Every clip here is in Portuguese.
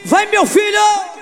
Vai, meu filho!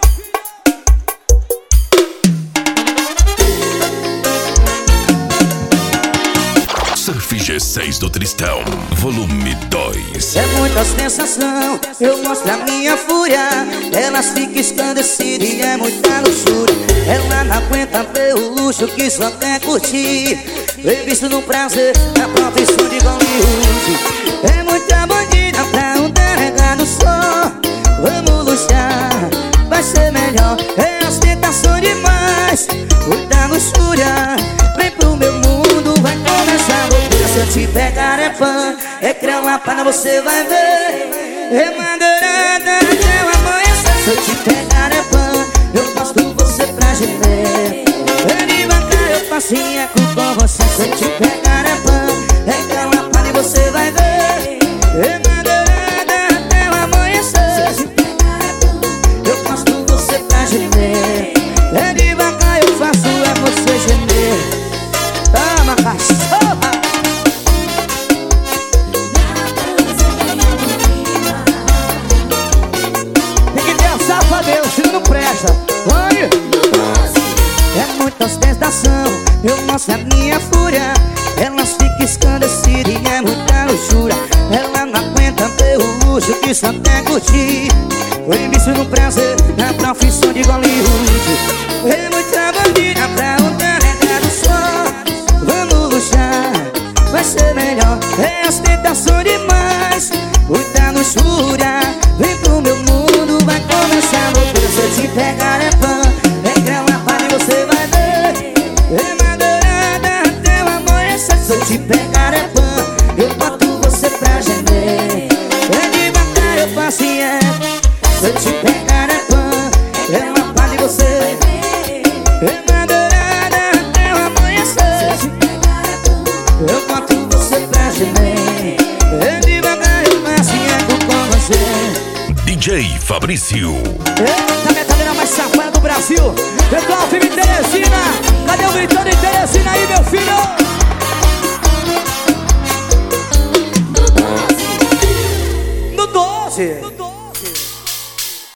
Surf G6 do Tristão, volume 2. É muita sensação, eu mostro a minha fúria. Elas ficam escandecidas e é muita luxúria. Ela não aguenta ver o luxo que só quer curtir. Foi visto no prazer, na profissão de Hollywood. É muita bandida pra um delegado só. Vamos luxar, vai ser melhor. É ostentação demais, muita luxúria. Vem pro meu mundo, vai começar a loucura. Se eu te pegar é pã, é crelapada, você vai ver. É madeirada até o amanhecer. Se eu te pegar é pã, eu mostro você pra gemer. É devagar, eu faço eco com você. Se eu te pegar é pã, é crelapada e você vai ver. É madeirada até o amanhecer. Se eu te pegar é pã, eu mostro você pra gemer. É devagar, eu faço é você gemer. Toma, cachorra! Tem que ter safadeza, se não presta. Vai! É muita ostentação, eu mostro a minha fúria. Elas ficam escandecidas e é muita luxúria. Ela não aguenta ver o luxo que só quer curtir. Foi visto no prazer, na profissão de Hollywood. É muita bandida pra um delegado só. Vamos luxar, vai ser melhor. É ostentação demais, muita luxúria. Vem pro meu mundo, vai começar a loucura. Se eu te pegar é pã, é crelapada e você vai ver. É madeirada até o amanhecer. Se eu te pegar é pã, eu boto você pra gemer. É devagar, eu faço eco. Se eu te pegar é pã, é lapada e você vai ver. É madeirada até o amanhecer. Se eu te pegar é pã, eu boto você pra gemer. É devagar, eu faço eco com você. DJ Fabrício. Eita, a metadeira mais safada do Brasil. Pessoal, filme de Teresina. Cadê o gritando de Teresina aí, meu filho? No 12.